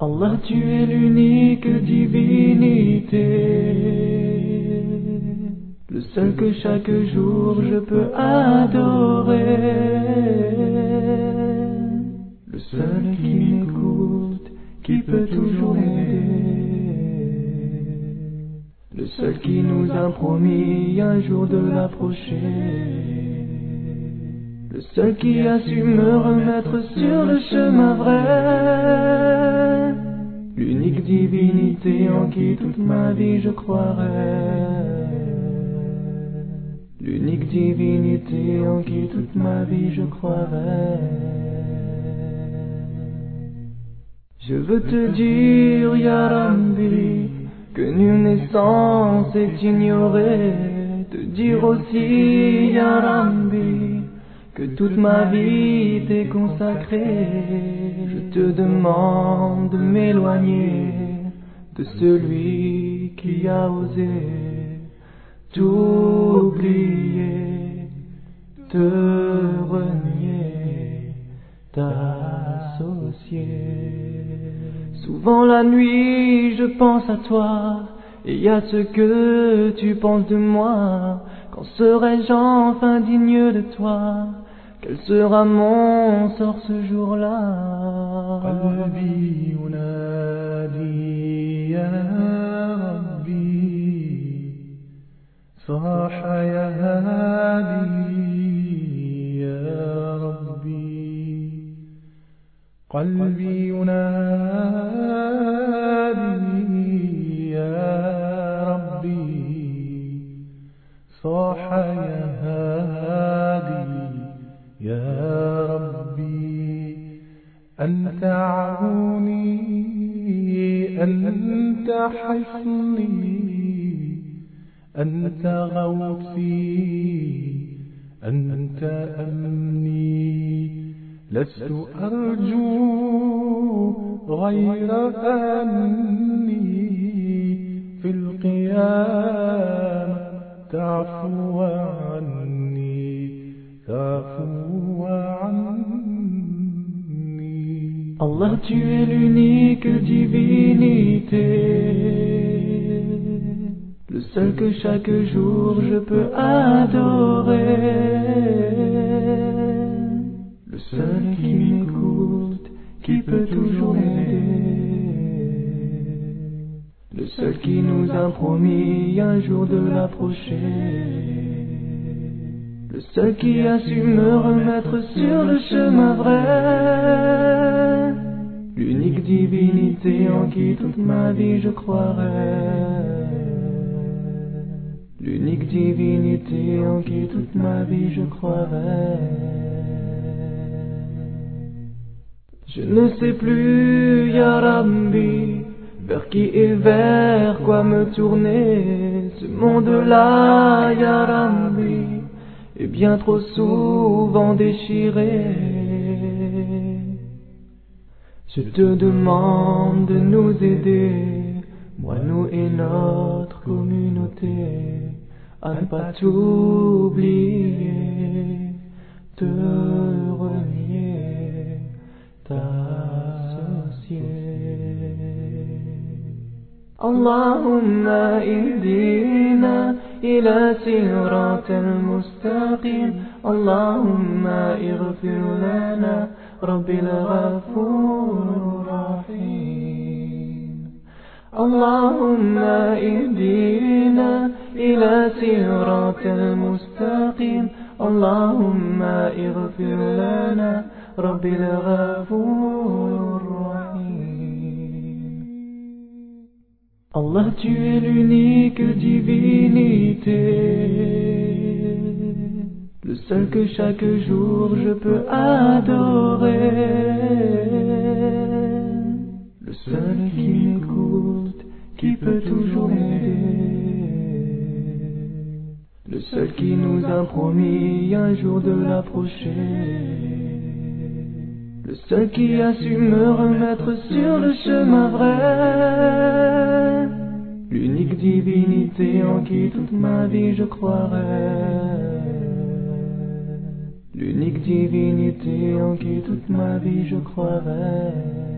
Allah, tu es l'unique divinité, le seul que chaque jour je peux adorer, le seul qui m'écoute, qui peut toujours m'aider, le seul qui nous a promis un jour de l'approcher, le seul qui a su me remettre sur le chemin vrai, l'unique divinité en qui toute ma vie je croirai, l'unique divinité en qui toute ma vie je croirai. Je veux te dire, Ya Rabbi, que nulle naissance est ignorée, te dire aussi, Ya Rabbi, que toute ma vie t'est consacrée. Je te demande de m'éloigner de celui qui a osé t'oublier, te renier, t'associer. Souvent la nuit je pense à toi, et à ce que tu penses de moi. Quand serai-je enfin digne de toi? Quel sera mon sort ce jour-là? قلبي ينادي يا ربي، صاح يا هادي يا ربي. قلبي ينادي يا ربي، صاح يا هادي يا ربي. أنت عوني، أنت حصني، أنت غوثي، أنت أمني. لست أرجو غير أني في القيامة تعفو عني، تعفو عني. Allah, tu es l'unique divinité, le seul que chaque jour je peux adorer, le seul qui m'écoute, qui peut toujours m'aider, le seul qui nous a promis un jour de l'approcher, le seul qui a su me remettre sur le chemin vrai, l'unique divinité en qui toute ma vie je croirai, l'unique divinité en qui toute ma vie je croirai. Je ne sais plus, Ya Rabbi, vers qui et vers quoi me tourner. Ce monde-là, Ya Rabbi, est bien trop souvent déchiré. Je te demande de nous aider, moi, nous et notre communauté, à ne pas t'oublier, te renier, t'associer. Allahumma ihdina ila siratal mustaqim. Allahumma ighfir lana Rabbil Ghafur Rahim. Allahumma ihdina ila siratal mustaqim. Allahumma ighfir lana Rabbil Ghafur Rahim. Allah, tu es l'unique divinité, le seul que chaque jour je peux adorer, le seul qui m'écoute, qui peut toujours m'aider, le seul qui nous a promis un jour de l'approcher, le seul qui a su me remettre sur le chemin vrai, l'unique divinité en qui toute ma vie je croirai, l'unique divinité en qui toute ma vie je croirai.